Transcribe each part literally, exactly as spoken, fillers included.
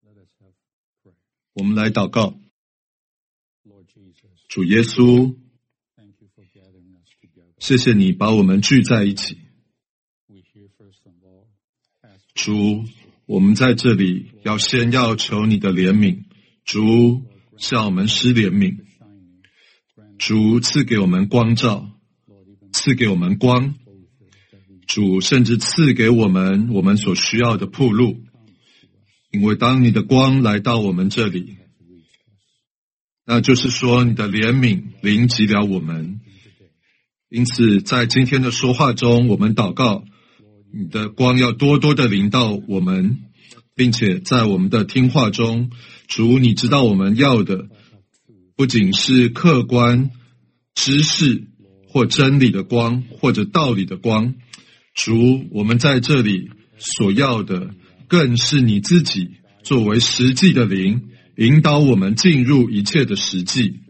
我们来祷告。主耶稣，谢谢你把我们聚在一起。主，我们在这里要先要求你的怜悯，主向我们施怜悯，主赐给我们光照，赐给我们光，主甚至赐给我们我们所需要的铺路，因为当你的光来到我们这里，那就是说你的怜悯临及了我们。因此在今天的说话中，我们祷告你的光要多多的临到我们，并且在我们的听话中，主你知道我们要的不仅是客观知识或真理的光，或者道理的光，主我们在这里所要的更是你自己作为实际的灵，引导我们进入一切的实际，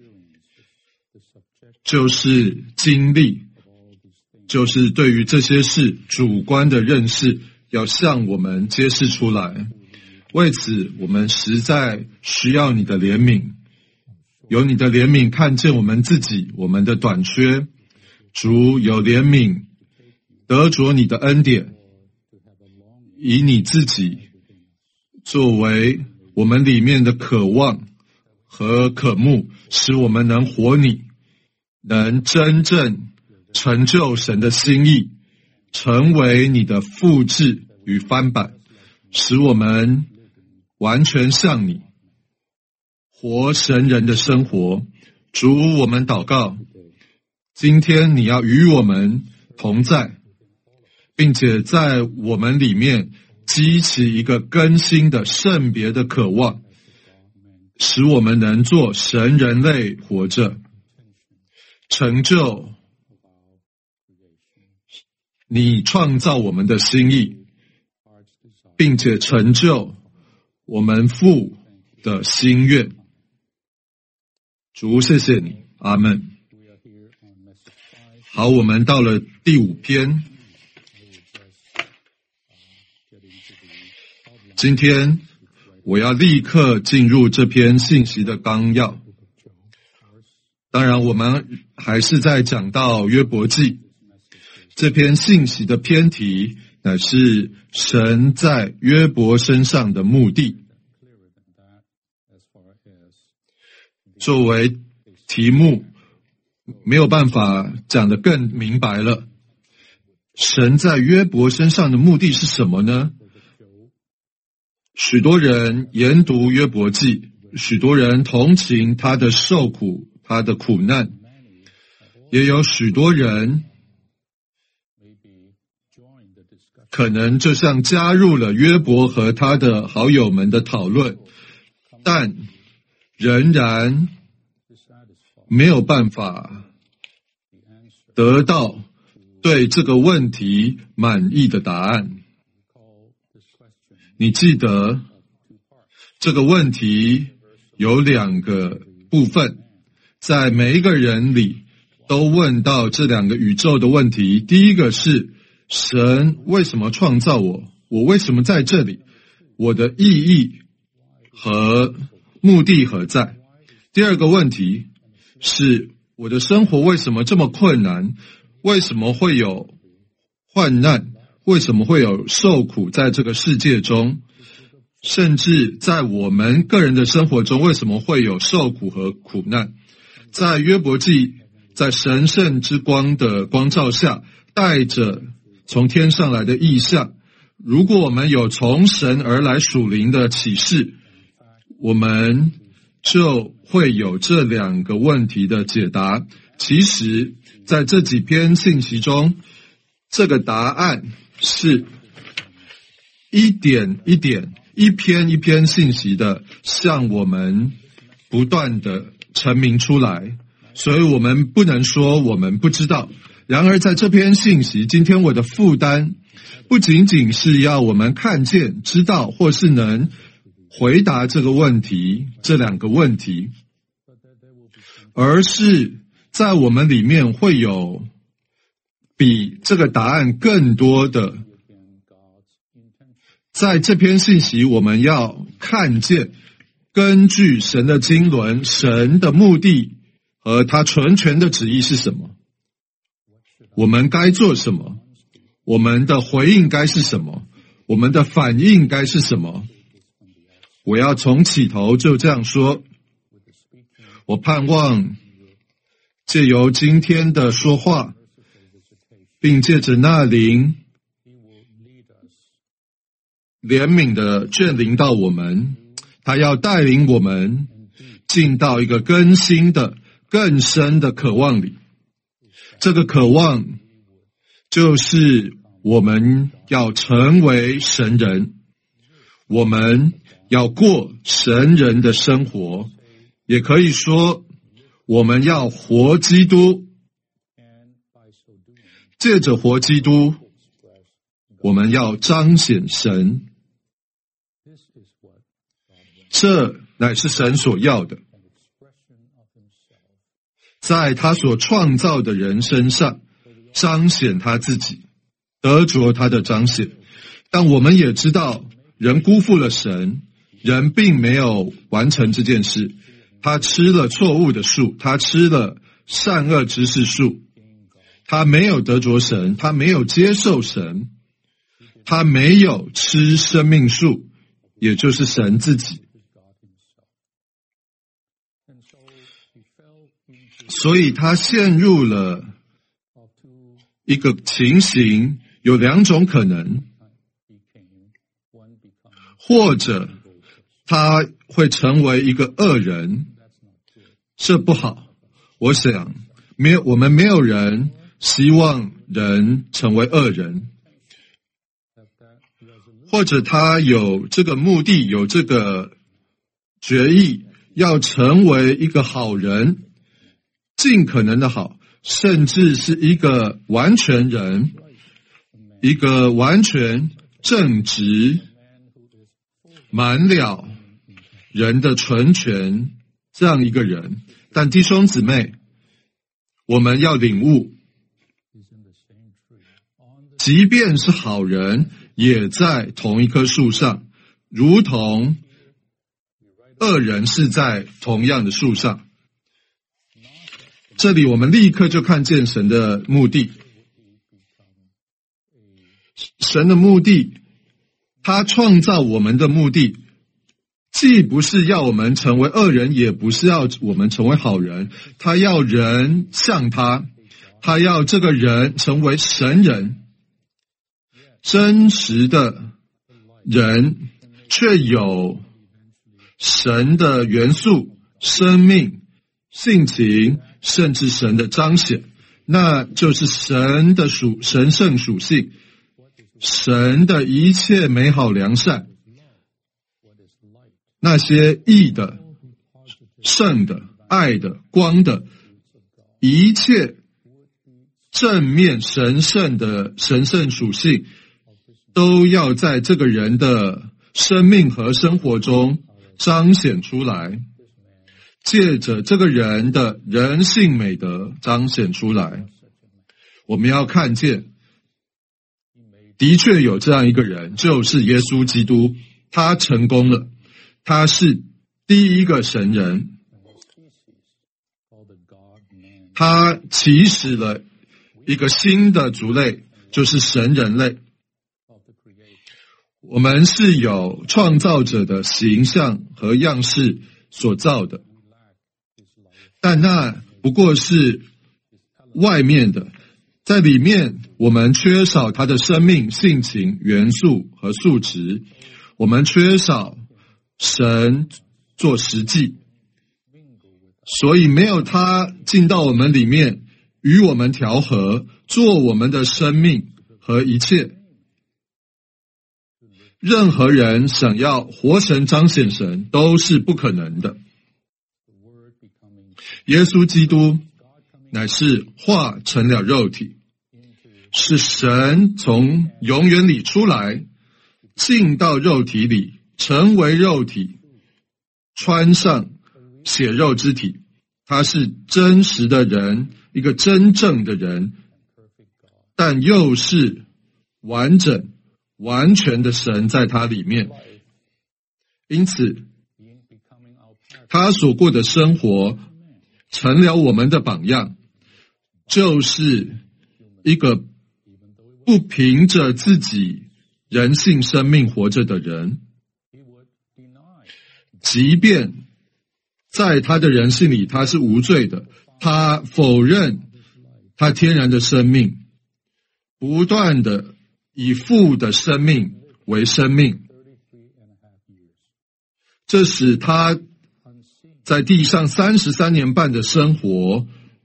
就是经历，就是对于这些事主观的认识要向我们揭示出来。为此我们实在需要你的怜悯，有你的怜悯看见我们自己我们的短缺，主有怜悯得着你的恩典，以你自己作为我们里面的渴望和渴慕，使我们能活你，能真正成就神的心意，成为你的复制与翻版，使我们完全像你，活神人的生活。主，我们祷告，今天你要与我们同在，并且在我们里面激起一个更新的圣别的渴望，使我们能做神人类活着，成就你创造我们的心意，并且成就我们父的心愿。主，谢谢你，阿们。好，我们到了第五篇。今天我要立刻进入这篇信息的纲要。当然我们还是在讲到约伯记，这篇信息的篇题乃是神在约伯身上的目的。作为题目没有办法讲得更明白了，神在约伯身上的目的是什么呢？许多人研读约伯记，许多人同情他的受苦，他的苦难，也有许多人可能就像加入了约伯和他的好友们的讨论，但仍然没有办法得到对这个问题满意的答案。你记得这个问题有两个部分，在每一个人里都问到这两个宇宙的问题。第一个是神为什么创造我？我为什么在这里？我的意义和目的何在？第二个问题是我的生活为什么这么困难？为什么会有患难？为什么会有受苦在这个世界中？甚至在我们个人的生活中，为什么会有受苦和苦难？在约伯记，在神圣之光的光照下，带着从天上来的异象，如果我们有从神而来属灵的启示，我们就会有这两个问题的解答。其实在这几篇信息中，这个答案是一点一点一篇一篇信息的向我们不断的陈明出来，所以我们不能说我们不知道。然而在这篇信息，今天我的负担不仅仅是要我们看见知道或是能回答这个问题这两个问题，而是在我们里面会有比这个答案更多的在这篇信息，我们要看见根据神的经纶，神的目的和他纯全的旨意是什么，我们该做什么，我们的回应该是什么，我们的反应该是什么。我要从起头就这样说，我盼望借由今天的说话，并借着那灵怜悯的眷临到我们，他要带领我们进到一个更新的更深的渴望里。这个渴望就是我们要成为神人，我们要过神人的生活，也可以说我们要活基督。借着活基督，我们要彰显神，这乃是神所要的，在他所创造的人身上彰显他自己，得着他的彰显。但我们也知道，人辜负了神，人并没有完成这件事。他吃了错误的树，他吃了善恶知识树，他没有得着神，他没有接受神，他没有吃生命树，也就是神自己。所以他陷入了一个情形，有两种可能，或者他会成为一个恶人，这不好。我想没有，我们没有人希望人成为恶人，或者他有这个目的，有这个决意，要成为一个好人，尽可能的好，甚至是一个完全人，一个完全正直、满了人的纯全这样一个人。但弟兄姊妹，我们要领悟，即便是好人，也在同一棵树上，如同恶人是在同样的树上。这里我们立刻就看见神的目的。神的目的，他创造我们的目的，既不是要我们成为恶人，也不是要我们成为好人。他要人像他，他要这个人成为神人，真实的人，却有神的元素、生命、性情，甚至神的彰显，那就是神的属神圣属性，神的一切美好良善，那些义的、圣的、爱的、光的，一切正面神圣的神圣属性，都要在这个人的生命和生活中彰显出来，借着这个人的人性美德彰显出来。我们要看见，的确有这样一个人，就是耶稣基督，他成功了，他是第一个神人，他起始了一个新的族类，就是神人类。我们是有创造者的形象和样式所造的，但那不过是外面的，在里面我们缺少他的生命、性情、元素和素质，我们缺少神做实际，所以没有他进到我们里面，与我们调和，做我们的生命和一切。任何人想要活神彰显神都是不可能的。耶稣基督乃是化成了肉体，是神从永远里出来，进到肉体里，成为肉体，穿上血肉之体。他是真实的人，一个真正的人，但又是完整完全的神在他里面。因此他所过的生活成了我们的榜样，就是一个不凭着自己人性生命活着的人，即便在他的人性里他是无罪的，他否认他天然的生命，不断的以父的生命为生命，这使他在地上三十三年半的生活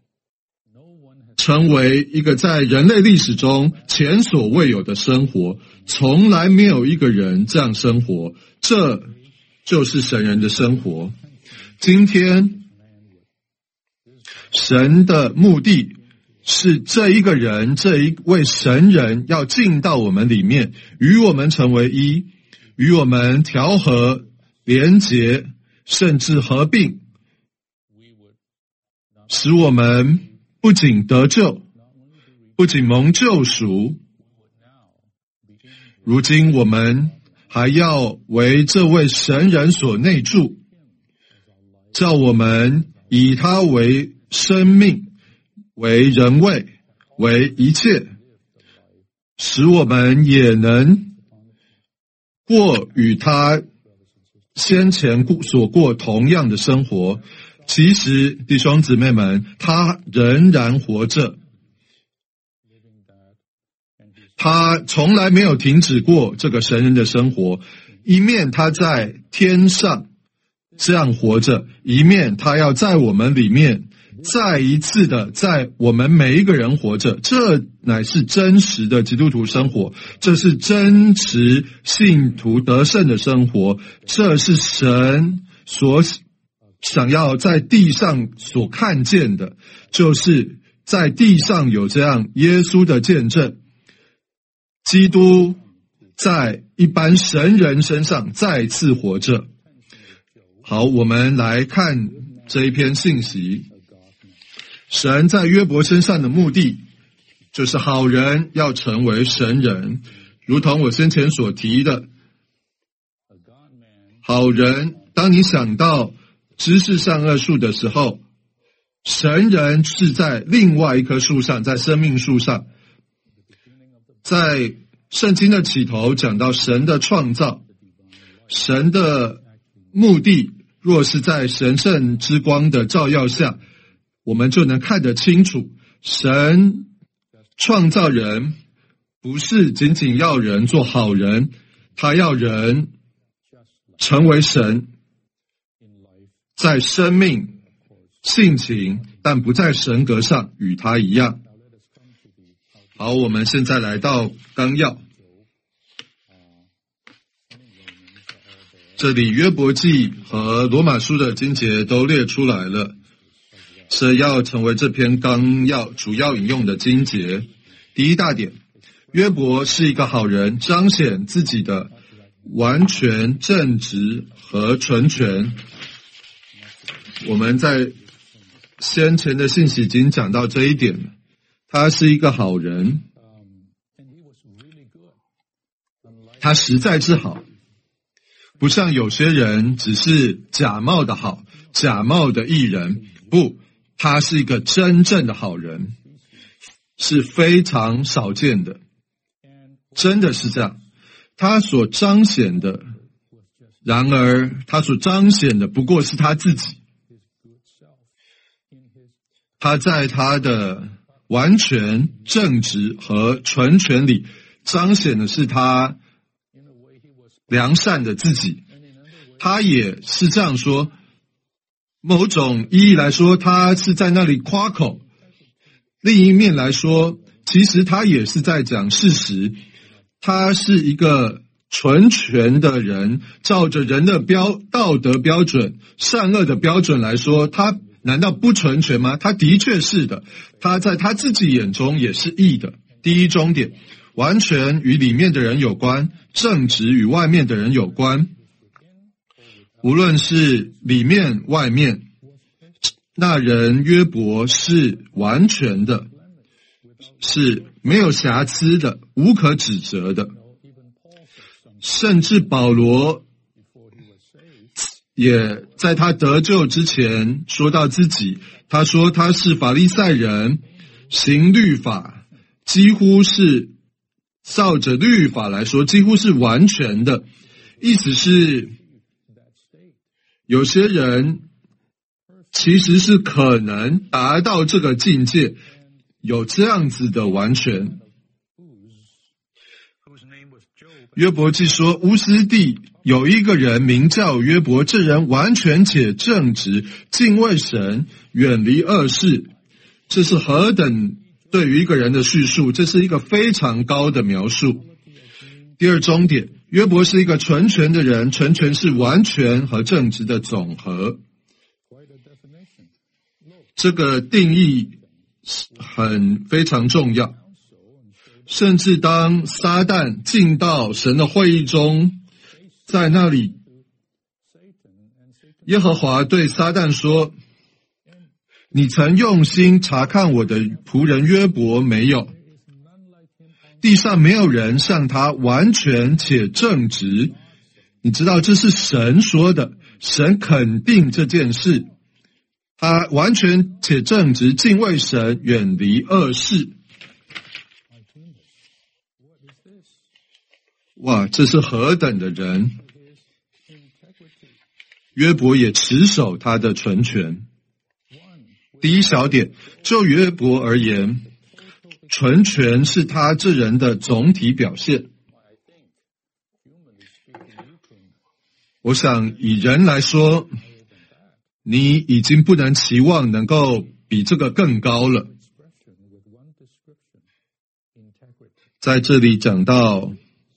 成为一个在人类历史中前所未有的生活，从来没有一个人这样生活，这就是神人的生活。今天神的目的是这一个人，这一位神人要进到我们里面，与我们成为一，与我们调和连结，甚至合并，使我们不仅得救，不仅蒙救赎，如今我们还要为这位神人所内住，叫我们以他为生命，为人位，为一切，使我们也能过与他先前所过同样的生活。其实弟兄姊妹们，他仍然活着，他从来没有停止过这个神人的生活，一面他在天上这样活着，一面他要在我们里面再一次的在我们每一个人活着，这乃是真实的基督徒生活，这是真实信徒得胜的生活，这是神所想要在地上所看见的，就是在地上有这样耶稣的见证，基督在一般神人身上再次活着。好，我们来看这一篇信息。神在约伯身上的目的，就是好人要成为神人，如同我先前所提的，好人，当你想到知识善恶树的时候，神人是在另外一棵树上，在生命树上。在圣经的起头讲到神的创造，神的目的若是在神圣之光的照耀下，我们就能看得清楚，神创造人不是仅仅要人做好人，他要人成为神，在生命、性情，但不在神格上与他一样。好，我们现在来到纲要。这里约伯记和罗马书的经节都列出来了，是要成为这篇纲要主要引用的经节。第一大点，约伯是一个好人，彰显自己的完全正直和纯全。我们在先前的信息已经讲到这一点了，他是一个好人，他实在是好，不像有些人只是假冒的好，假冒的义人，不，他是一个真正的好人，是非常少见的，真的是这样。他所彰显的，然而他所彰显的不过是他自己，他在他的完全正直和纯全里彰显的是他良善的自己。他也是这样说，某种意义来说，他是在那里夸口；另一面来说，其实他也是在讲事实。他是一个纯全的人，照着人的标道德标准、善恶的标准来说，他难道不纯全吗？他的确是的，他在他自己眼中也是义的。第一终点，完全与里面的人有关，正直与外面的人有关。无论是里面外面，那人约伯是完全的，是没有瑕疵的，无可指责的。 甚至保罗也在他得救之前说到自己，他说他是法利赛人，行律法，几乎是照着律法来说，几乎是完全的。意思是，有些人其实是可能达到这个境界，有这样子的完全。约伯记说，乌斯地有一个人名叫约伯，这人完全且正直，敬畏神，远离恶事。这是何等对于一个人的叙述，这是一个非常高的描述。第二重点，约伯是一个纯全的人，纯全是完全和正直的总和。这个定义很非常重要。甚至当撒旦进到神的会议中，在那里，耶和华对撒旦说，你曾用心查看我的仆人约伯没有？地上没有人像他完全且正直。你知道这是神说的，神肯定这件事，他完全且正直，敬畏神，远离恶事。哇，这是何等的人！约伯也持守他的纯全。第一小点，就约伯而言，纯全是他这人的总体表现。我想以人来说，你已经不能期望能够比这个更高了。在这里讲到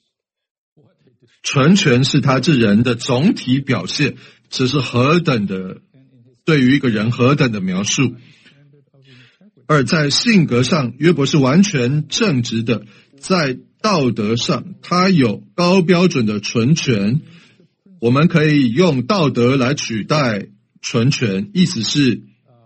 纯全是他这人的总体表现，这是何等的，对于一个人何等的描述。而在性格上，约伯是完全正直的，在道德上，他有高标准的纯全。我们可以用道德来取代纯全，意思是，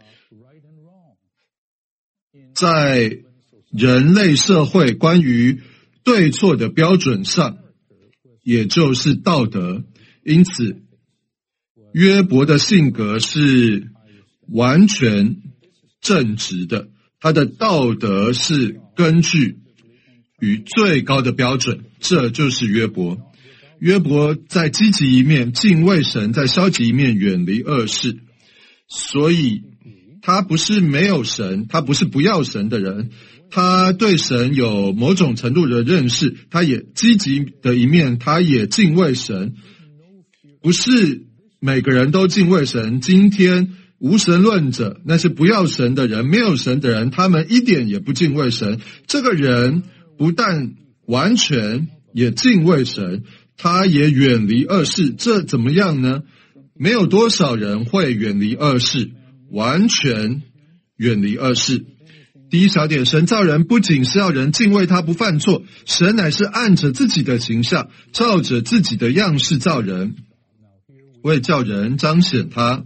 在人类社会关于对错的标准上，也就是道德。因此，约伯的性格是完全正直的，他的道德是根据与最高的标准，这就是约伯。约伯在积极一面敬畏神，在消极一面远离恶事。所以他不是没有神，他不是不要神的人，他对神有某种程度的认识，他也积极的一面，他也敬畏神。不是每个人都敬畏神，今天无神论者，那些不要神的人，没有神的人，他们一点也不敬畏神。这个人不但完全也敬畏神，他也远离恶事。这怎么样呢？没有多少人会远离恶事，完全远离恶事。第一小点，神造人不仅是要人敬畏他不犯错，神乃是按着自己的形象，照着自己的样式造人，为叫人彰显他。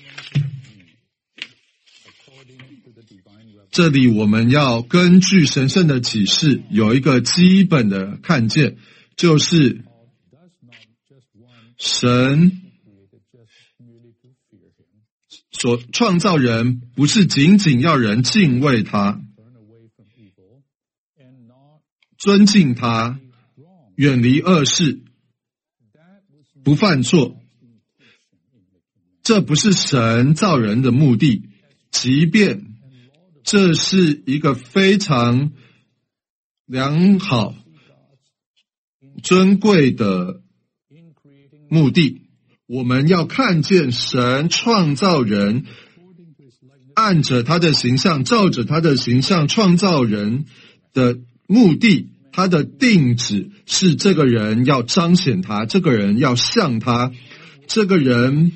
这里我们要根据神圣的启示有一个基本的看见，就是神所创造人不是仅仅要人敬畏他、尊敬他、远离恶事、不犯错，这不是神造人的目的，即便这是一个非常良好、尊贵的目的。我们要看见神创造人，按着他的形象，照着他的形象创造人的目的，他的定旨是这个人要彰显他，这个人要像他，这个人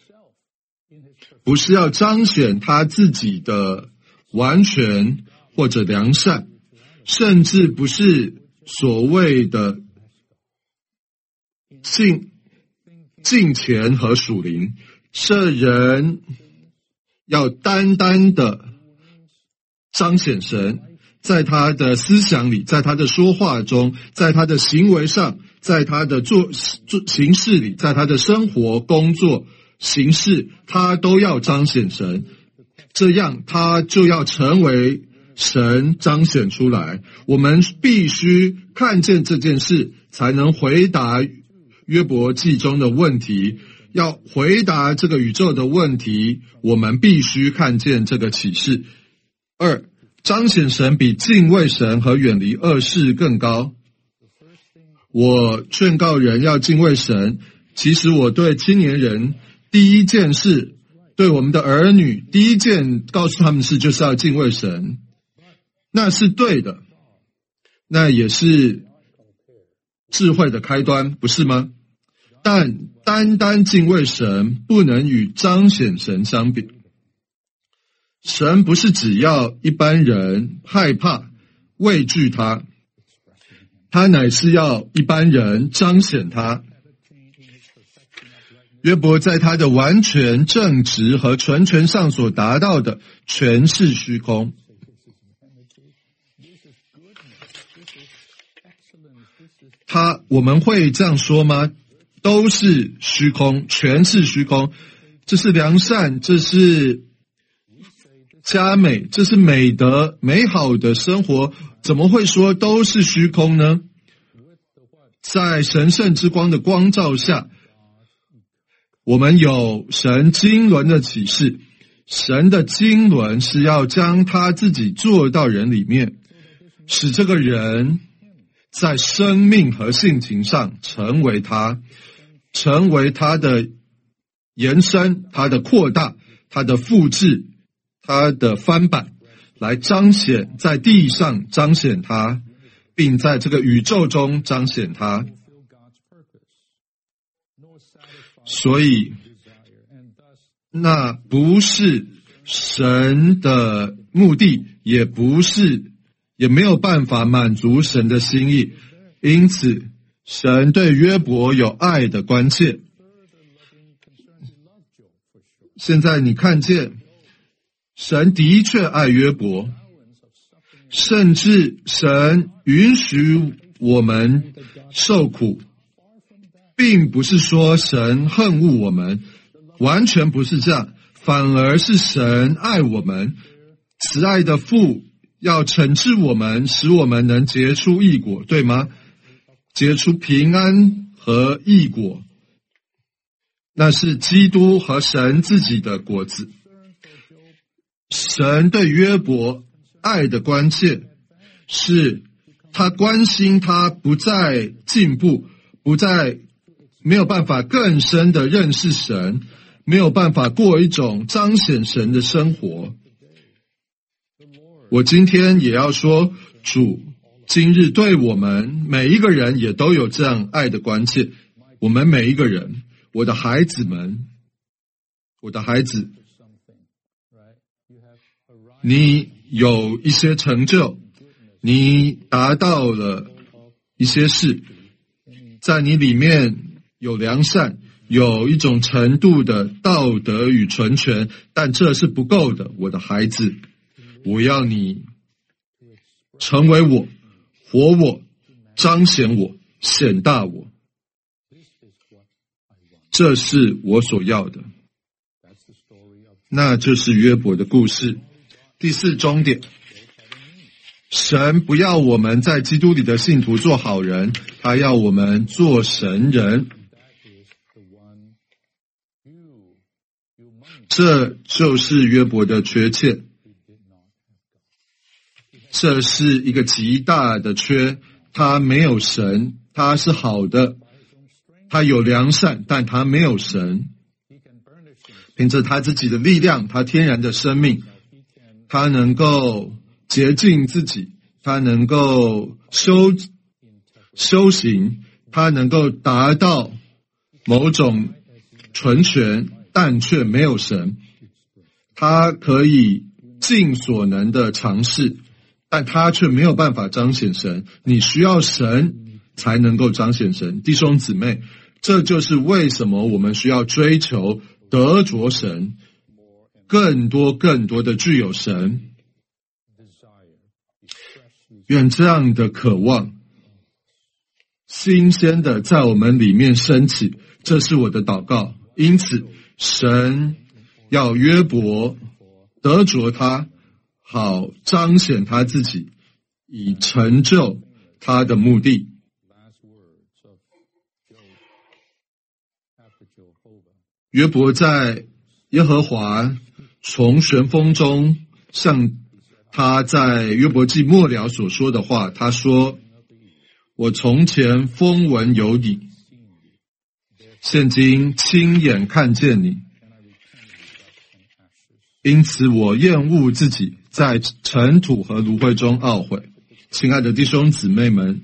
不是要彰显他自己的完全或者良善，甚至不是所谓的敬敬虔和属灵。这人要单单的彰显神，在他的思想里，在他的说话中，在他的行为上， 在他的做做行事里，在他的生活、工作、行事，他都要彰显神，这样他就要成为神彰显出来。我们必须看见这件事，才能回答约伯记中的问题。要回答这个宇宙的问题，我们必须看见这个启示。二，彰显神比敬畏神和远离恶事更高。我劝告人要敬畏神，其实我对青年人第一件事，对我们的儿女第一件告诉他们是就是要敬畏神，那是对的，那也是智慧的开端，不是吗？但单单敬畏神不能与彰显神相比。神不是只要一般人害怕畏惧他，他乃是要一般人彰显他。约伯在他的完全正直和纯全上所达到的全是虚空。他我们会这样说吗？都是虚空，全是虚空。这是良善，这是佳美，这是美德，美好的生活，怎么会说都是虚空呢？在神圣之光的光照下，我们有神经纶的启示，神的经纶是要将他自己做到人里面，使这个人在生命和性情上成为他，成为他的延伸，他的扩大，他的复制，他的翻版，来彰显在地上彰显他，并在这个宇宙中彰显他。所以那不是神的目的，也不是也没有办法满足神的心意。因此神对约伯有爱的关切。现在你看见神的确爱约伯，甚至神允许我们受苦，并不是说神恨恶我们，完全不是这样，反而是神爱我们，慈爱的父要惩治我们，使我们能结出义果，对吗？结出平安和义果，那是基督和神自己的果子。神对约伯爱的关切，是他关心他不再进步，不再没有办法更深的认识神，没有办法过一种彰显神的生活。我今天也要说，主今日对我们每一个人也都有这样爱的关切。我们每一个人，我的孩子们，我的孩子，你有一些成就，你达到了一些事，在你里面有良善，有一种程度的道德与纯全，但这是不够的。我的孩子，我要你成为我，活我，彰显我，显大我，这是我所要的。那就是约伯的故事。第四终点，神不要我们在基督里的信徒做好人，他要我们做神人。这就是约伯的缺欠，这是一个极大的缺。他没有神，他是好的，他有良善，但他没有神。凭着他自己的力量，他天然的生命，他能够洁净自己，他能够修修行，他能够达到某种纯全，但却没有神。他可以尽所能的尝试，但他却没有办法彰显神。你需要神才能够彰显神。弟兄姊妹，这就是为什么我们需要追求得着神，更多更多的具有神。愿这样的渴望新鲜的在我们里面升起，这是我的祷告。因此，神要约伯得着他，好彰显他自己，以成就他的目的。约伯在耶和华从旋风中向他在约伯记末了所说的话，他说：我从前风闻有你，现今亲眼看见你，因此我厌恶自己在尘土和炉灰中懊悔。亲爱的弟兄姊妹们，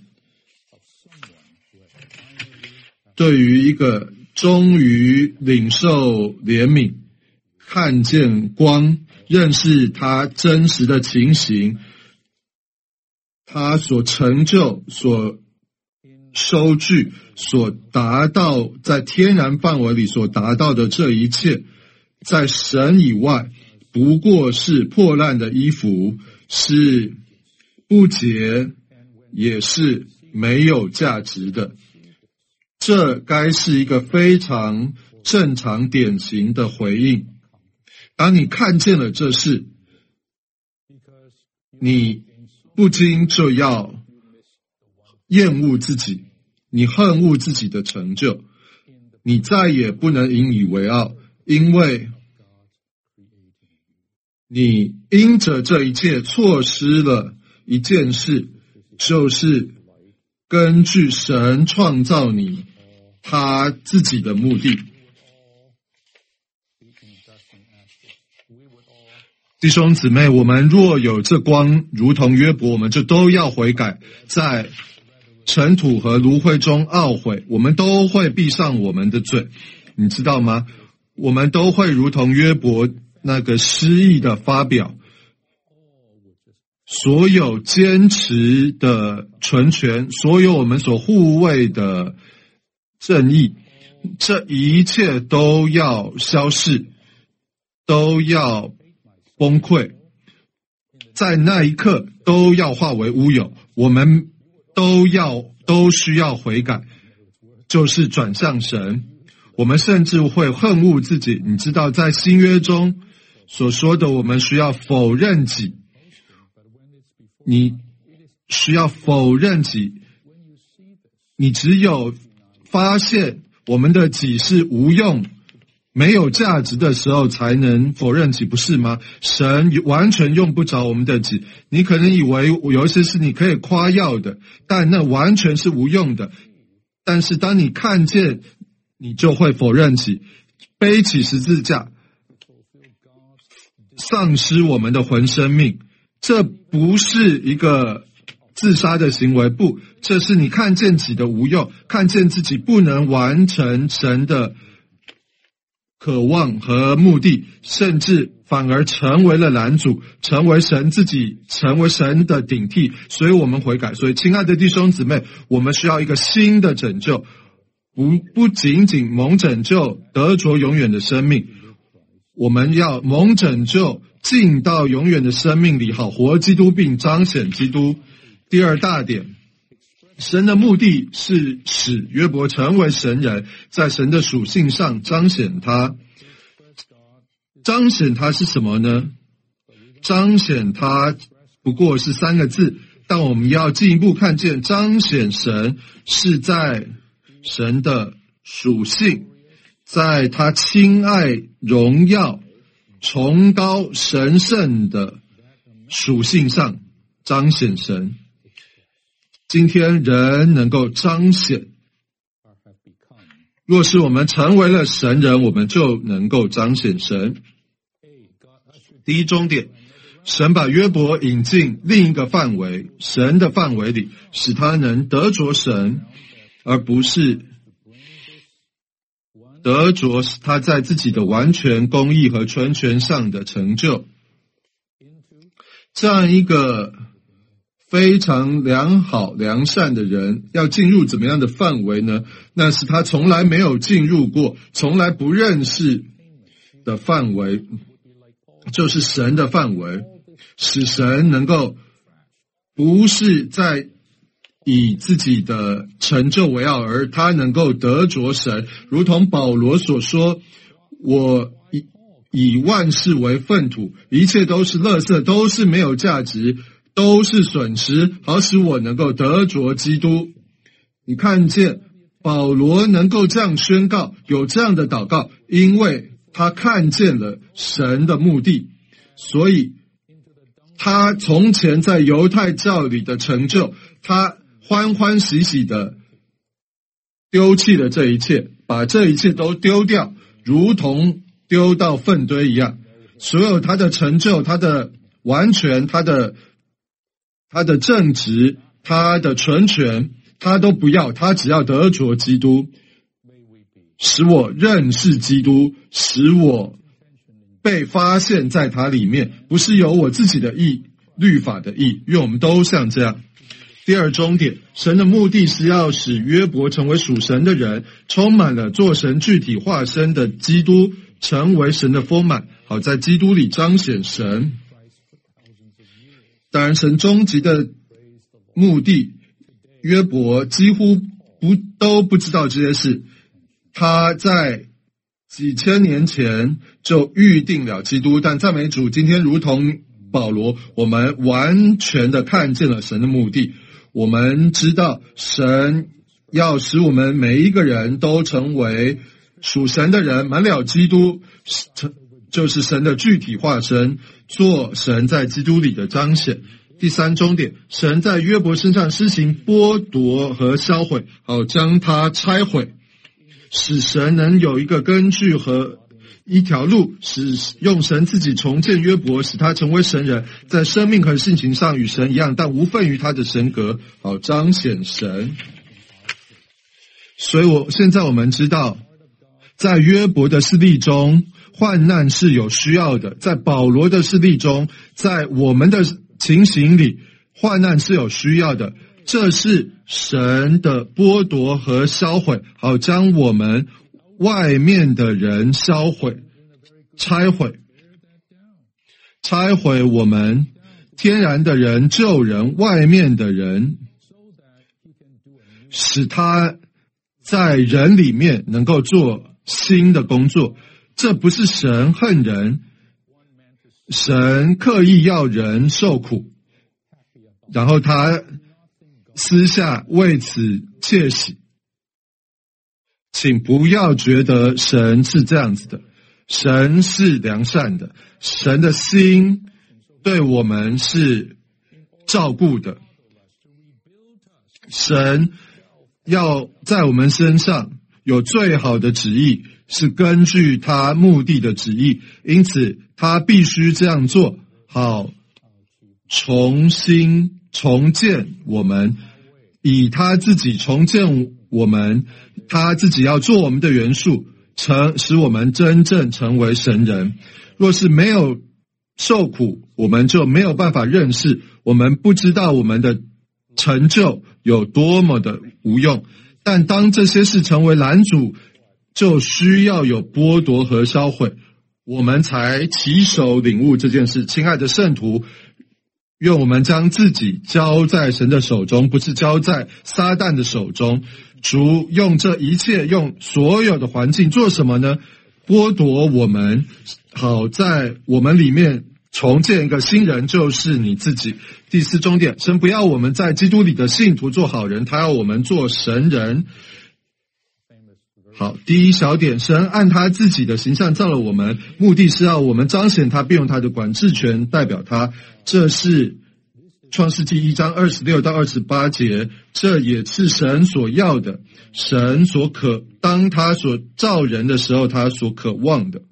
对于一个终于领受怜悯，看见光，认识他真实的情形，他所成就、所收据、所达到在天然范围里所达到的这一切，在神以外不过是破烂的衣服，是不洁，也是没有价值的。这该是一个非常正常典型的回应。当你看见了这事，你不禁就要厌恶自己，你恨恶自己的成就，你再也不能引以为傲，因为你因着这一切错失了一件事，就是根据神创造你他自己的目的。弟兄姊妹，我们若有这光，如同约伯，我们就都要悔改，在尘土和炉灰中懊悔，我们都会闭上我们的嘴，你知道吗？我们都会如同约伯那个诗意的发表，所有坚持的纯全，所有我们所护卫的正义，这一切都要消逝，都要崩溃，在那一刻都要化为乌有，我们都要都需要悔改，就是转向神。我们甚至会恨恶自己，你知道在新约中所说的，我们需要否认己，你需要否认己，你只有发现我们的己是无用没有价值的时候才能否认己，不是吗？神完全用不着我们的己，你可能以为有一些是你可以夸耀的，但那完全是无用的。但是当你看见，你就会否认己，背起十字架，丧失我们的魂生命。这不是一个自杀的行为，不，这是你看见己的无用，看见自己不能完成神的渴望和目的，甚至反而成为了拦阻，成为神自己，成为神的顶替，所以我们悔改。所以亲爱的弟兄姊妹，我们需要一个新的拯救，不不仅仅蒙拯救得着永远的生命，我们要蒙拯救进到永远的生命里，好活基督并彰显基督。第二大点，神的目的是使约伯成为神人，在神的属性上彰显他。彰显他是什么呢？彰显他不过是三个字，但我们要进一步看见，彰显神是在神的属性，在他亲爱、荣耀、崇高、神圣的属性上彰显神。今天人能够彰显，若是我们成为了神人，我们就能够彰显神。第一重点，神把约伯引进另一个范围，神的范围里，使他能得着神，而不是得着他在自己的完全公义和纯全上的成就。这样一个非常良好良善的人要进入怎么样的范围呢？那是他从来没有进入过，从来不认识的范围，就是神的范围，使神能够不是在以自己的成就为傲，而他能够得着神，如同保罗所说，我以以万事为粪土，一切都是垃圾，都是没有价值，都是损失，好使我能够得着基督。你看见保罗能够这样宣告，有这样的祷告，因为他看见了神的目的，所以他从前在犹太教里的成就，他欢欢喜喜的丢弃了这一切，把这一切都丢掉，如同丢到粪堆一样。所有他的成就，他的完全，他的他的正直，他的纯全，他都不要，他只要得着基督，使我认识基督，使我被发现在他里面，不是有我自己的义，律法的义，因为我们都像这样。第二终点，神的目的是要使约伯成为属神的人，充满了做神具体化身的基督，成为神的丰满，好在基督里彰显神。当然神终极的目的，约伯几乎不都不知道这些事，他在几千年前就预定了基督，但赞美主，今天如同保罗，我们完全的看见了神的目的。我们知道神要使我们每一个人都成为属神的人，满了基督，就是神的具体化身，做神在基督里的彰显。第三终点，神在约伯身上施行剥夺和销毁，好将他拆毁，使神能有一个根据和一条路，使用神自己重建约伯，使他成为神人，在生命和性情上与神一样，但无份于他的神格，好彰显神。所以我现在我们知道，在约伯的事例中，患难是有需要的；在保罗的事例中，在我们的情形里，患难是有需要的。这是神的剥夺和销毁，好将我们外面的人销毁、拆毁，拆毁我们天然的人、旧人、外面的人，使他在人里面能够做新的工作。这不是神恨人，神刻意要人受苦，然后他私下为此窃喜。请不要觉得神是这样子的，神是良善的，神的心对我们是照顾的，神要在我们身上有最好的旨意，是根据他目的的旨意，因此他必须这样做，好重新重建我们，以他自己重建我们，他自己要做我们的元素，成使我们真正成为神人。若是没有受苦，我们就没有办法认识，我们不知道我们的成就有多么的无用。但当这些事成为拦阻，就需要有剥夺和销毁，我们才起手领悟这件事。亲爱的圣徒，愿我们将自己交在神的手中，不是交在撒旦的手中。主用这一切，用所有的环境做什么呢？剥夺我们，好在我们里面重建一个新人，就是你自己。第四终点，神不要我们在基督里的信徒做好人，他要我们做神人。好，第一小点，神按他自己的形象造了我们，目的是要我们彰显他，并用他的管制权代表他。这是创世纪一章二十六到二十八节，这也是神所要的，神所渴，当他所造人的时候，他所渴望的。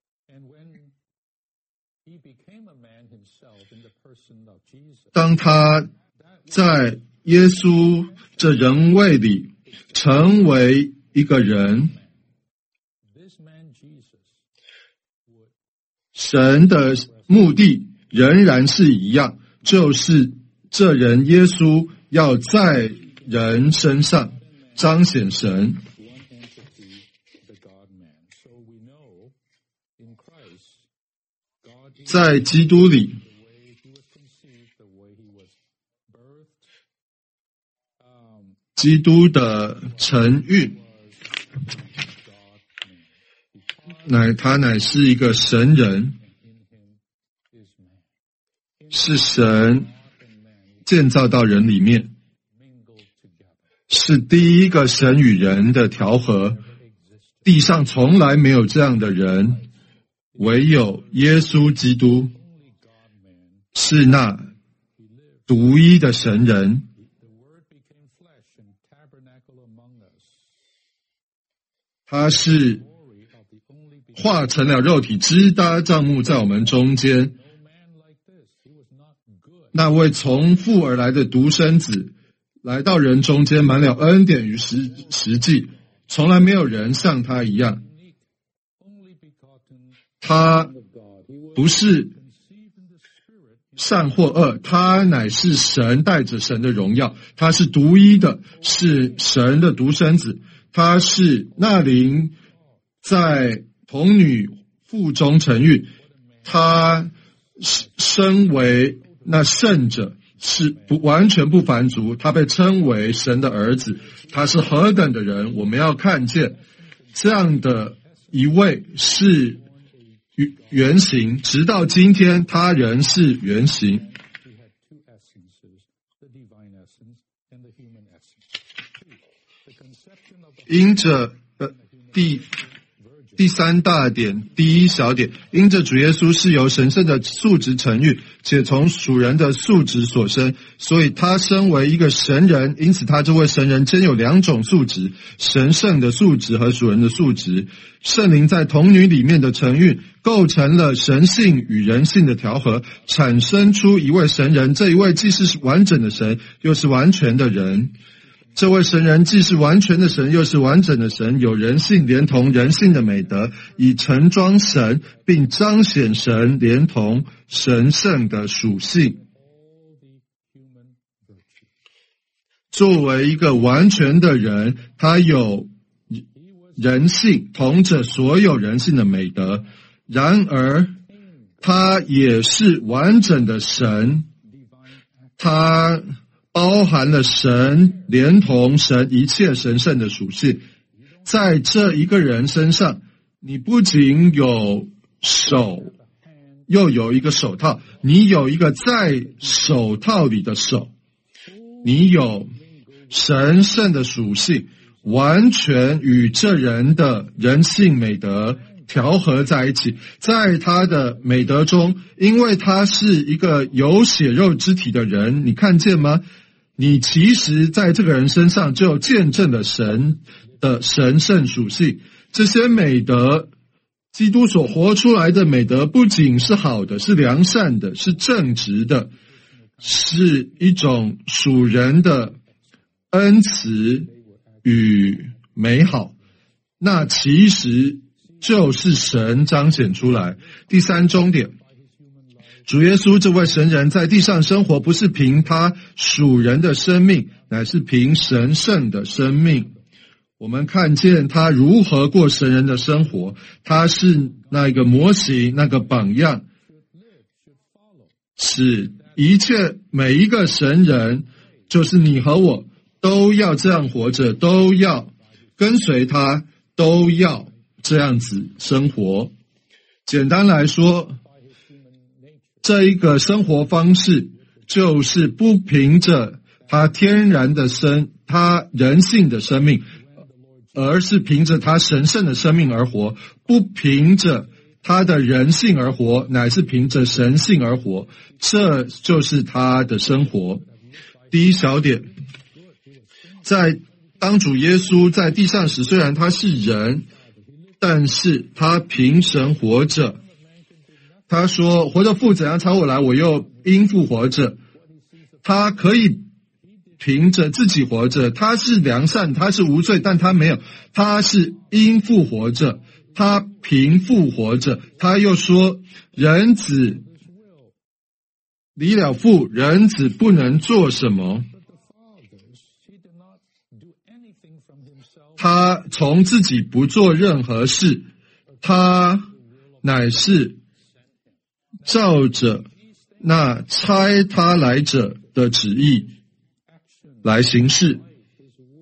当他在耶稣这人位里成为一个人，神的目的仍然是一样，就是这人耶稣要在人身上彰显神。在基督里， 基督的承运，乃他乃是一个神人，是神建造到人里面，是第一个神与人的调和。地上从来没有这样的人，唯有耶稣基督是那独一的神人。他是化成了肉体，支搭帐幕在我们中间。那位从父而来的独生子来到人中间，满了恩典与实实际，从来没有人像他一样。他不是善或恶，他乃是神带着神的荣耀，他是独一的，是神的独生子，他是那灵在童女腹中成育，他身为那圣者，是不完全不凡俗，他被称为神的儿子，他是何等的人。我们要看见这样的一位是原型，直到今天他仍是原型。因着呃第第三大点第一小点，因着主耶稣是由神圣的素质成育，且从属人的素质所生，所以他身为一个神人，因此他这位神人兼有两种素质，神圣的素质和属人的素质。圣灵在童女里面的成育，构成了神性与人性的调和，产生出一位神人。这一位既是完整的神，又是完全的人。这位神人既是完全的神，又是完整的神，有人性连同人性的美德，以盛装神，并彰显神连同神圣的属性。作为一个完全的人，他有人性，同着所有人性的美德，然而他也是完整的神，他包含了神连同神一切神圣的属性。在这一个人身上，你不仅有手，又有一个手套，你有一个在手套里的手，你有神圣的属性，完全与这人的人性美德调和在一起。在他的美德中，因为他是一个有血肉之体的人，你看见吗？你其实在这个人身上就见证了神的神圣属性。这些美德，基督所活出来的美德，不仅是好的，是良善的，是正直的，是一种属人的恩慈与美好，那其实就是神彰显出来。第三重点，主耶稣这位神人在地上生活，不是凭他属人的生命，乃是凭神圣的生命。我们看见他如何过神人的生活，他是那个模型，那个榜样，是一切每一个神人，就是你和我都要这样活着，都要跟随他，都要这样子生活。简单来说，这一个生活方式就是不凭着他天然的生，他人性的生命，而是凭着他神圣的生命而活，不凭着他的人性而活，乃是凭着神性而活，这就是他的生活。第一小点，在当主耶稣在地上时，虽然他是人，但是他凭神活着。他说，活着父怎样朝我来，我又因父活着。他可以凭着自己活着，他是良善，他是无罪，但他没有，他是因父活着，他凭父活着。他又说，人子离了父，人子不能做什么。他从自己不做任何事，他乃是照着那差他来者的旨意来行事。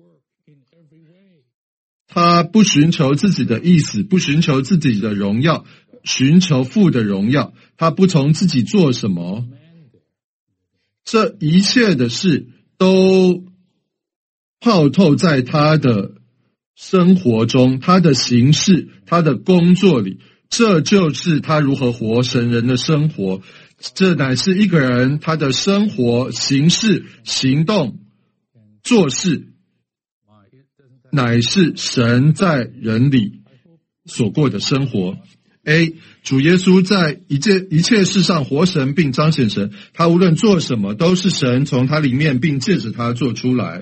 他不寻求自己的意思，不寻求自己的荣耀，寻求父的荣耀。他不从自己做什么，这一切的事都泡透在他的生活中，他的行事，他的工作里。这就是他如何活神人的生活。这乃是一个人他的生活、行事、行动、做事，乃是神在人里所过的生活。A. 主耶稣在一切一切事上活神并彰显神，他无论做什么都是神从他里面并借着他做出来。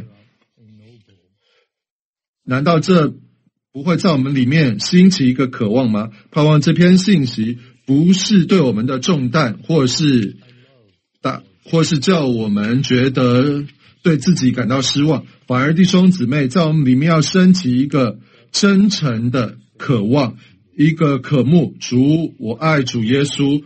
难道这不会在我们里面兴起一个渴望吗？盼望这篇信息不是对我们的重担，或是大，或是叫我们觉得对自己感到失望，反而弟兄姊妹在我们里面要升起一个真诚的渴望，一个渴慕。主，我爱主耶稣，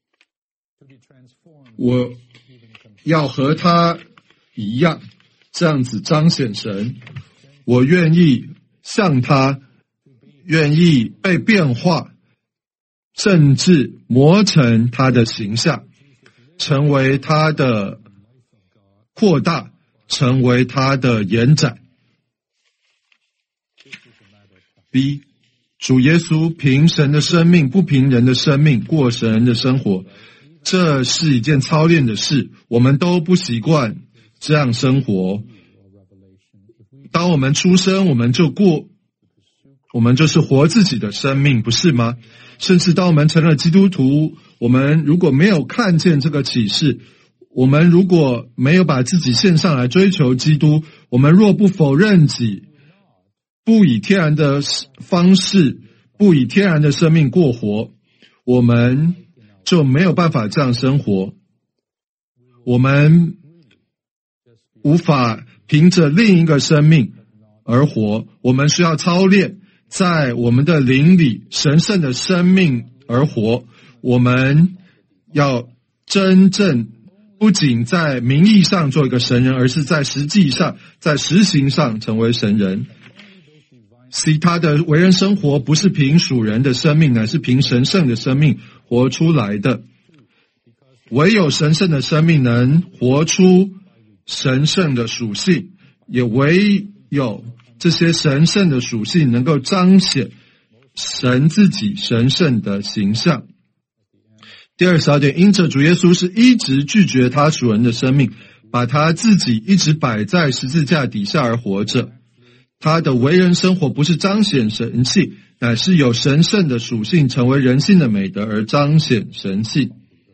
我要和他一样，这样子彰显神。我愿意像他，愿意被变化，甚至磨成他的形象，成为他的扩大，成为他的延展。B. 主耶稣凭神的生命，不凭人的生命过神人的生活，这是一件操练的事，我们都不习惯这样生活。当我们出生，我们就过，我们就是活自己的生命，不是吗？甚至当我们成了基督徒，我们如果没有看见这个启示，我们如果没有把自己献上来追求基督，我们若不否认己，不以天然的方式，不以天然的生命过活，我们就没有办法这样生活。我们无法凭着另一个生命而活，我们需要操练在我们的灵里神圣的生命而活。我们要真正不仅在名义上做一个神人，而是在实际上，在实行上成为神人。C. 他的为人生活不是凭属人的生命，乃是凭神圣的生命活出来的。唯有神圣的生命能活出神圣的属性，也唯有这些神圣的属性能够彰显神自己神圣的形象。第二十二点，因着主耶稣是一直拒绝他属人的生命，把他自己一直摆在十字架底下而活着。他的为人生活不是彰显神性，乃是有神圣的属性，成为人性的美德而彰显神性。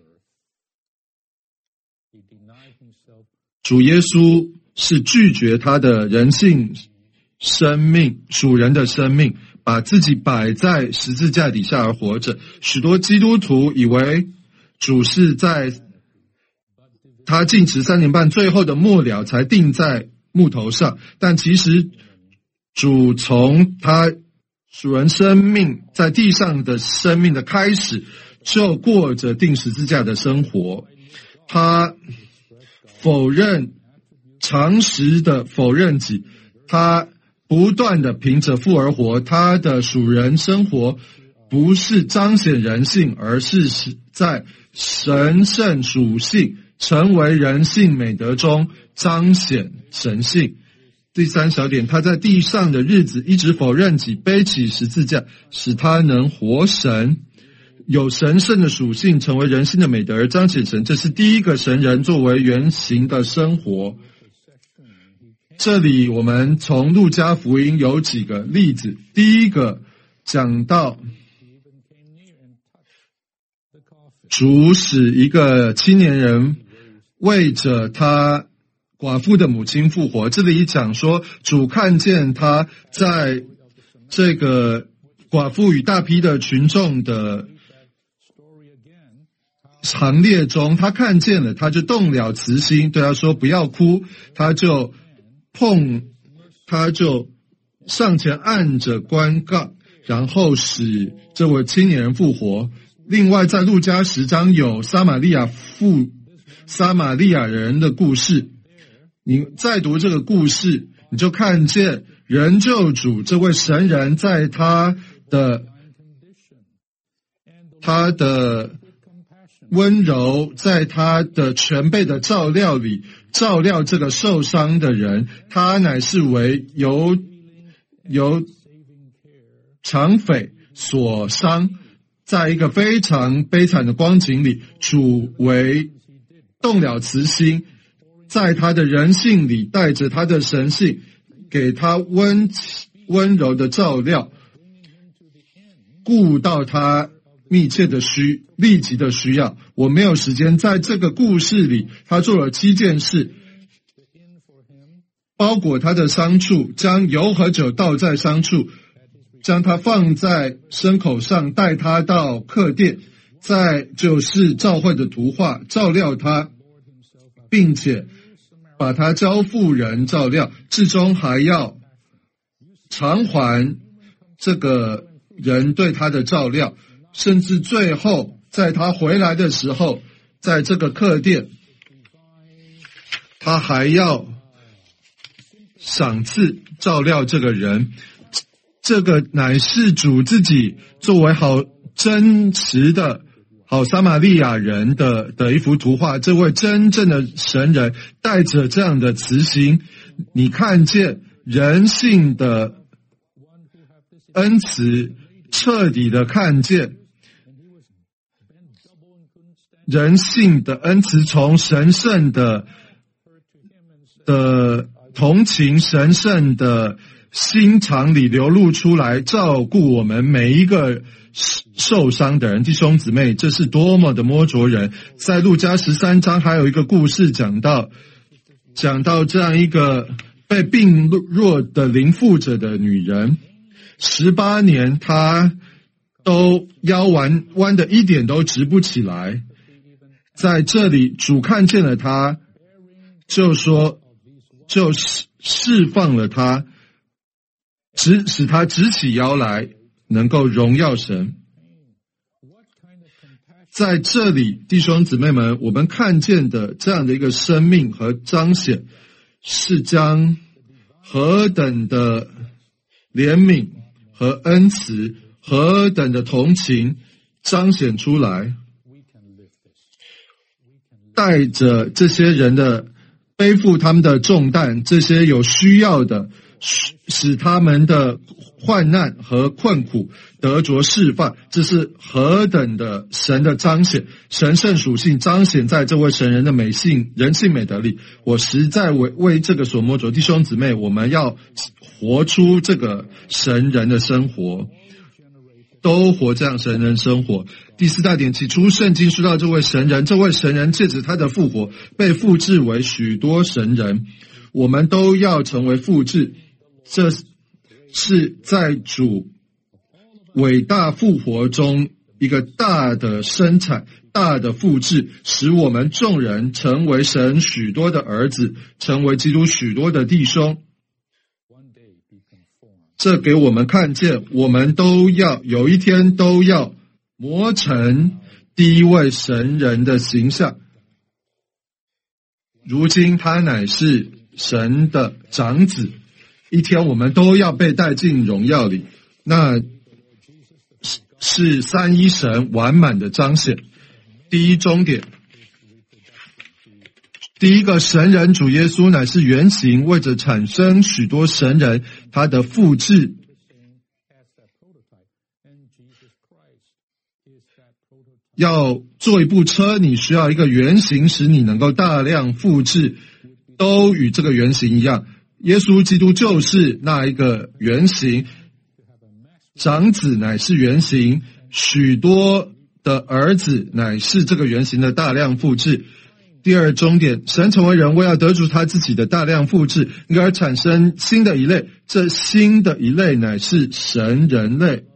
主耶稣是拒绝他的人性生命，属人的生命，把自己摆在十字架底下而活着。许多基督徒以为主是在他禁食三年半最后的末了才钉在木头上，但其实主从他属人生命在地上的生命的开始，就过着钉十字架的生活。他否认，常识的否认己，他不断的凭着父而活。他的属人生活不是彰显人性，而是在神圣属性成为人性美德中彰显神性。第三小点，他在地上的日子一直否认己，背起十字架，使他能活神，有神圣的属性，成为人性的美德而彰显神。这是第一个神人作为原型的生活。这里我们从路加福音有几个例子。第一个讲到主使一个青年人为着他寡妇的母亲复活。这里讲说主看见他在这个寡妇与大批的群众的行列中，他看见了，他就动了慈心，对他说不要哭。他就碰，他就上前按着棺杠，然后使这位青年人复活。另外在路加十章有撒玛利亚妇撒玛利亚人的故事，你再读这个故事， 你就看见人救主这位神人在他的他的温柔，在他的全备的照料里，照料这个受伤的人，他乃是为由由长匪所伤，在一个非常悲惨的光景里，主为动了慈心，在他的人性里带着他的神性，给他温温柔的照料，顾到他密切的需立即的需要。我没有时间在这个故事里，他做了七件事：包裹他的伤处，将油和酒倒在伤处，将他放在牲口上，带他到客店，再就是教会的图画，照料他，并且把他交付人照料，至终还要偿还这个人对他的照料，甚至最后在他回来的时候，在这个客店，他还要赏赐照料这个人。这个乃是主自己作为好真实的好撒玛利亚人的的一幅图画，这位真正的神人带着这样的慈心，你看见人性的恩慈，彻底的看见人性的恩慈从神圣的的同情，神圣的心肠里流露出来，照顾我们每一个受伤的人。弟兄姊妹，这是多么的摸着人。在路加十三章还有一个故事讲到讲到这样一个被病弱的灵附着的女人，十八年她都腰弯弯的一点都直不起来。在这里主看见了她，就说就释放了她，直使他直起腰来，能够荣耀神。在这里，弟兄姊妹们，我们看见的这样的一个生命和彰显，是将何等的怜悯和恩慈，何等的同情彰显出来，带着这些人的背负他们的重担，这些有需要的，使他们的患难和困苦得着释放，这是何等的神的彰显，神圣属性彰显在这位神人的美性人性美德里。我实在为为这个所摸着，弟兄姊妹，我们要活出这个神人的生活，都活这样神人生活。第四大点，起初圣经说到这位神人，这位神人借着他的复活被复制为许多神人，我们都要成为复制。这是在主伟大复活中一个大的生产，大的复制，使我们众人成为神许多的儿子，成为基督许多的弟兄。这给我们看见，我们都要有一天都要磨成第一位神人的形象。如今他乃是神的长子，一天我们都要被带进荣耀里，那是三一神完满的彰显。第一终点，第一个神人主耶稣乃是原型，为着产生许多神人，他的复制。要做一部车，你需要一个原型，使你能够大量复制，都与这个原型一样。耶稣基督就是那一个原型，长子乃是原型，许多的儿子乃是这个原型的大量复制。第二终点，神成为人，为要得着他自己的大量复制，因而产生新的一类，这新的一类乃是神人类。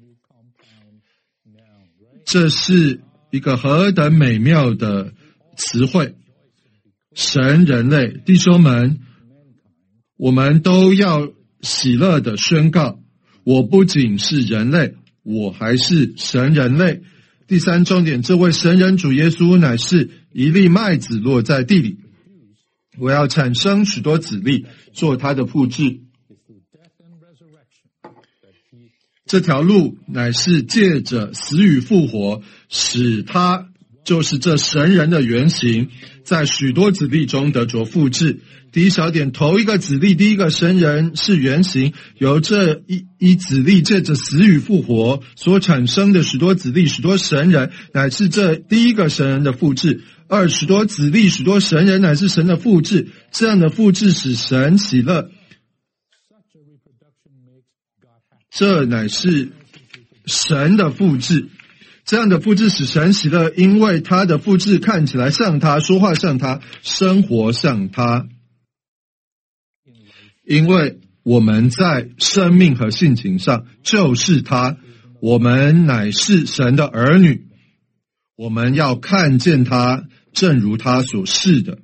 这是一个何等美妙的词汇，神人类。弟兄们，我们都要喜乐地宣告，我不仅是人类，我还是神人类。第三重点，这位神人主耶稣乃是一粒麦子落在地里， 我要产生许多子粒，做他的复制。这条路乃是借着死与复活，使他就是这神人的原型，在许多子粒中得着复制。第一小点，头一个子粒，第一个神人是原型，由这一一子粒借着死与复活所产生的许多子粒、许多神人，乃是这第一个神人的复制。二，许多子粒、许多神人乃是神的复制，这样的复制使神喜乐。这乃是神的复制，这样的复制使神喜乐，因为他的复制看起来像他，说话像他，生活像他。因为我们在生命和性情上就是他，我们乃是神的儿女，我们要看见他，正如他所是的。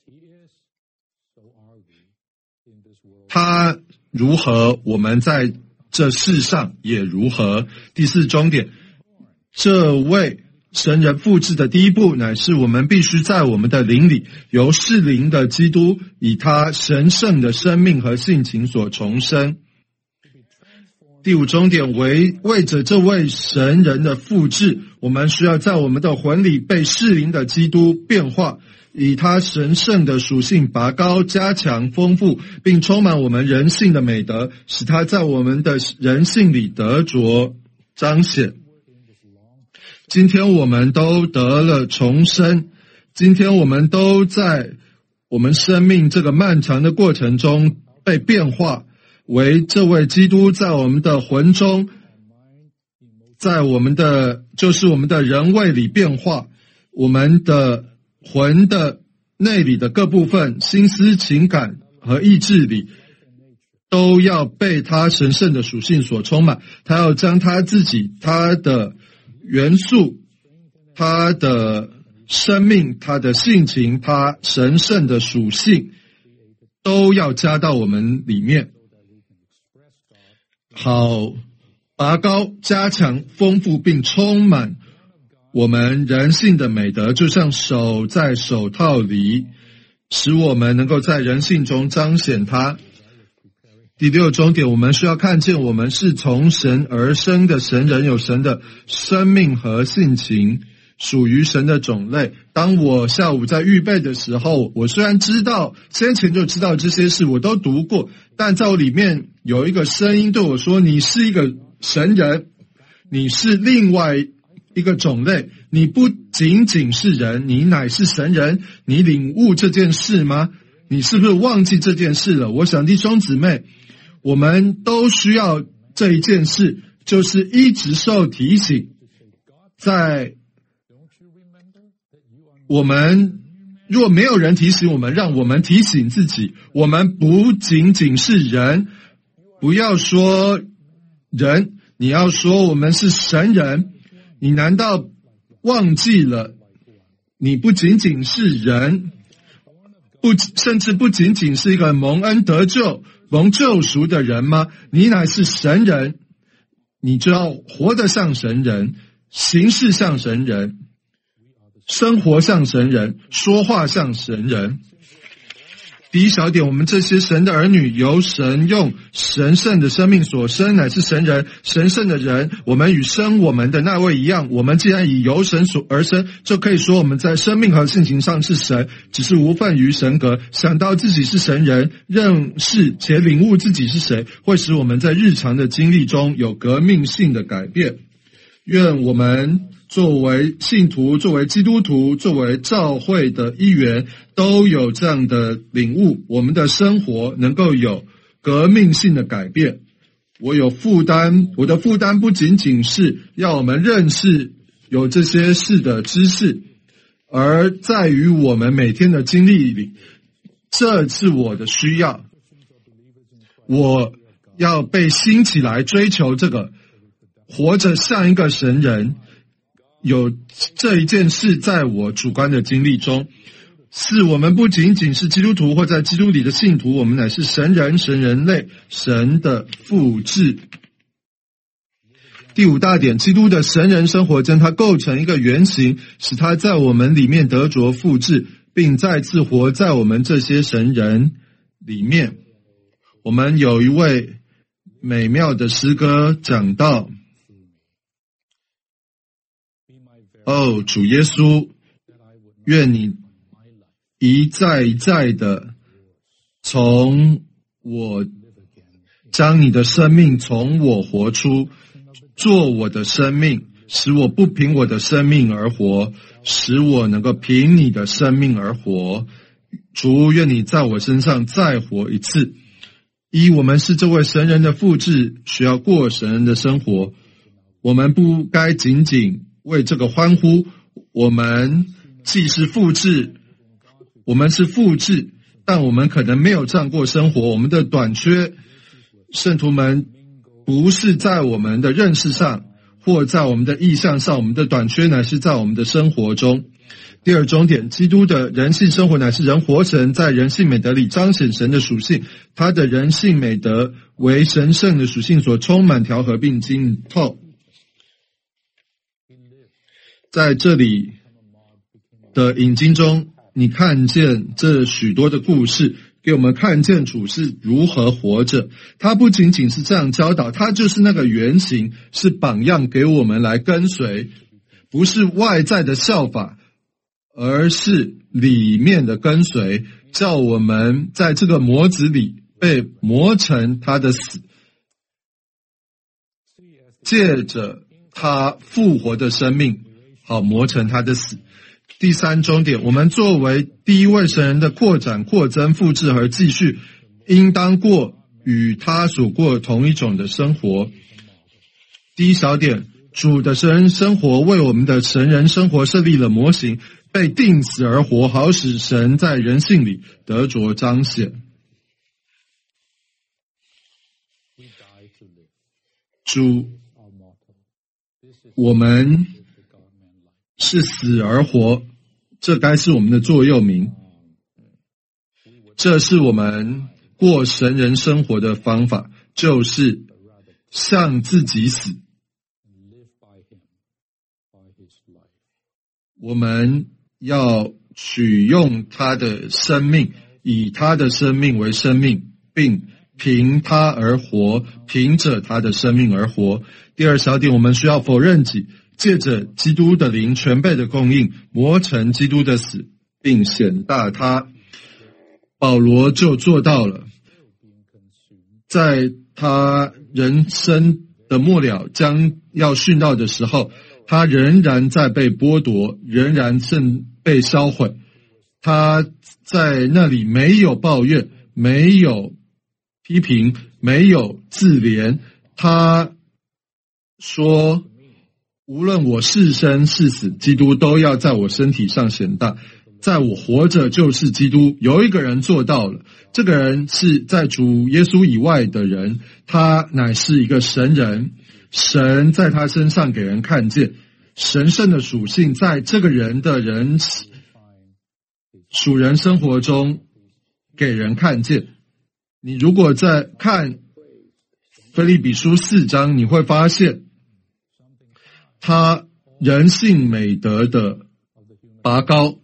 他如何，我们在这世上也如何。第四终点，这位神人复制的第一步，乃是我们必须在我们的灵里，由是灵的基督以他神圣的生命和性情所重生。第五终点，为为着这位神人的复制，我们需要在我们的魂里被是灵的基督变化，以他神圣的属性拔高、加强、丰富，并充满我们人性的美德，使他在我们的人性里得着彰显。今天我们都得了重生，今天我们都在我们生命这个漫长的过程中被变化，为这位基督在我们的魂中，在我们的就是我们的人位里变化，我们的魂的内里的各部分，心思、情感和意志里，都要被他神圣的属性所充满。他要将他自己、他的元素、他的生命、他的性情、他神圣的属性，都要加到我们里面，好拔高、加强、丰富并充满我们人性的美德，就像手在手套里，使我们能够在人性中彰显它。第六终点，我们需要看见我们是从神而生的神人，有神的生命和性情，属于神的种类。当我下午在预备的时候，我虽然知道先前就知道这些事，我都读过，但在我里面有一个声音对我说，你是一个神人，你是另外一个种类，你不仅仅是人，你乃是神人。你领悟这件事吗？你是不是忘记这件事了？我想弟兄姊妹，我们都需要这一件事，就是一直受提醒。在我们若没有人提醒我们，让我们提醒自己，我们不仅仅是人。不要说人，你要说我们是神人。你难道忘记了你不仅仅是人，不甚至不仅仅是一个蒙恩得救、蒙救赎的人吗？你乃是神人，你就要活得像神人，行事像神人，生活像神人，说话像神人。第一小点，我们这些神的儿女，由神用神圣的生命所生，乃是神人，神圣的人。我们与生我们的那位一样，我们既然以由神所而生，就可以说我们在生命和性情上是神，只是无分于神格。想到自己是神人，认识且领悟自己是谁，会使我们在日常的经历中有革命性的改变。愿我们作为信徒，作为基督徒，作为教会的一员，都有这样的领悟，我们的生活能够有革命性的改变。我有负担，我的负担不仅仅是要我们认识有这些事的知识，而在于我们每天的经历里，这是我的需要。我要被兴起来追求这个，活着像一个神人，有这一件事在我主观的经历中。是我们不仅仅是基督徒或在基督里的信徒，我们乃是神人、神人类、神的复制。第五大点，基督的神人生活将它构成一个原型，使它在我们里面得着复制。 并再次活在我们这些神人里面。我们有一位美妙的诗歌讲到，哦，主耶稣，愿你一再一再的从我将你的生命从我活出，做我的生命，使我不凭我的生命而活，使我能够凭你的生命而活。主，愿你在我身上再活一次。一，我们是这位神人的复制，需要过神人的生活。我们不该仅仅为这个欢呼，我们既是复制，我们是复制，但我们可能没有这样过生活。我们的短缺，圣徒们不是在我们的认识上，或在我们的意向上，我们的短缺乃是在我们的生活中。第二重点，基督的人性生活乃是人活神，在人性美德里彰显神的属性，他的人性美德为神圣的属性所充满调和并浸透。在这里的引经中，你看见这许多的故事，给我们看见主是如何活着。他不仅仅是这样教导，他就是那个原型，是榜样给我们来跟随，不是外在的效法，而是里面的跟随，叫我们在这个模子里被磨成他的死，借着他复活的生命，好磨成他的死。第三重点，我们作为第一位神人的扩展、扩增、复制和继续，应当过与他所过同一种的生活。第一小点，主的神人生活为我们的神人生活设立了模型，被定死而活，好使神在人性里得着彰显。主，我们是死而活，这该是我们的座右铭。这是我们过神人生活的方法，就是向自己死。我们要取用他的生命，以他的生命为生命，并凭他而活，凭着他的生命而活。第二小点，我们需要否认己，借着基督的灵全备的供应，磨成基督的死，并显大他。保罗就做到了，在他人生的末了将要殉道的时候，他仍然在被剥夺，仍然正被烧毁。他在那里没有抱怨，没有批评，没有自怜。他说，无论我是生是死，基督都要在我身体上显大。在我活着就是基督。有一个人做到了，这个人是在主耶稣以外的人，他乃是一个神人。神在他身上给人看见神圣的属性，在这个人的人属人生活中给人看见。你如果在看腓立比书四章，你会发现他人性美德的拔高，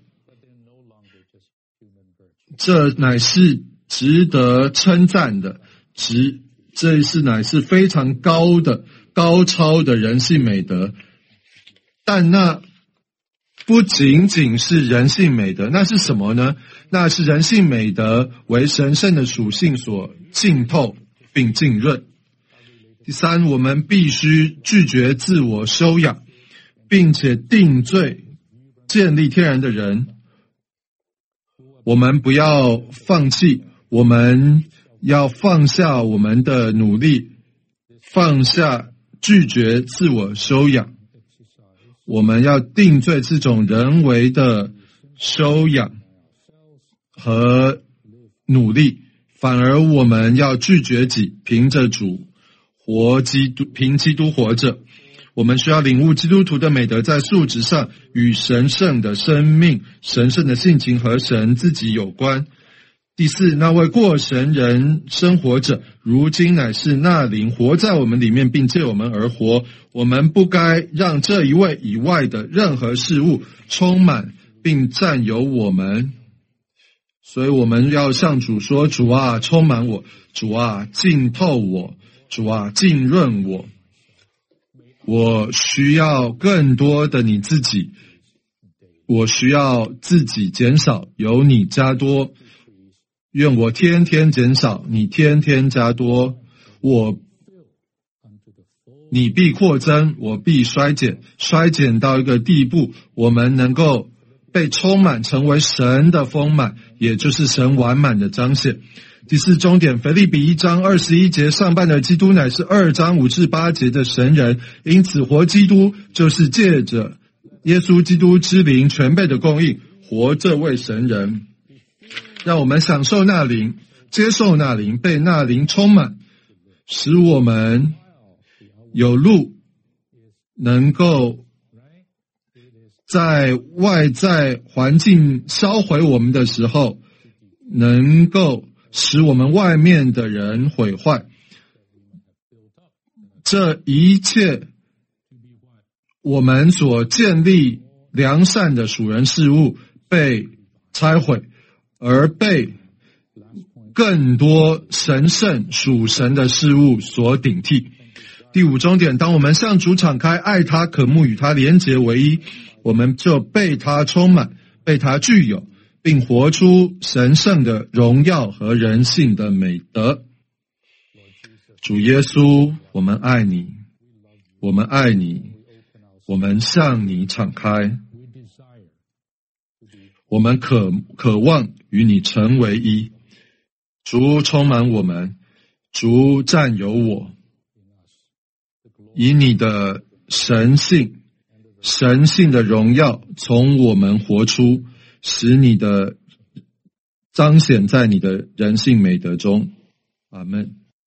这乃是值得称赞的，值这是乃是非常高的高超的人性美德。但那不仅仅是人性美德，那是什么呢？那是人性美德为神圣的属性所浸透并浸润。第三，我们必须拒绝自我修养，并且定罪建立天然的人。我们不要放弃，我们要放下我们的努力，放下拒绝自我修养。我们要定罪这种人为的修养和努力，反而我们要拒绝己，凭着主活基督，凭基督活着。我们需要领悟基督徒的美德在素质上与神圣的生命、神圣的性情和神自己有关。第四，那位过神人生活者，如今乃是那灵活在我们里面，并借我们而活。我们不该让这一位以外的任何事物充满并占有我们。所以我们要向主说，主啊，充满我，主啊，浸透我，主啊，浸润我。我需要更多的你自己，我需要自己减少，由你加多。愿我天天减少，你天天加多。我你必扩增，我必衰减，衰减到一个地步，我们能够被充满，成为神的丰满，也就是神完满的彰显。第四终点，腓立比一章二十一节上半的基督乃是二章五至八节的神人，因此活基督就是借着耶稣基督之灵全备的供应，活这位神人。让我们享受那灵，接受那灵，被那灵充满，使我们有路能够在外在环境烧毁我们的时候，能够使我们外面的人毁坏。这一切我们所建立良善的属人事物被拆毁，而被更多神圣属神的事物所顶替。第五终点，当我们向主敞开，爱他，渴慕与他连结为一，我们就被他充满，被他具有，并活出神圣的荣耀和人性的美德。主耶稣，我们爱你，我们爱你，我们向你敞开，我们渴渴望与你成为一。主充满我们，主占有我，以你的神性，神性的荣耀从我们活出，使你的彰显在你的人性美德中。阿们。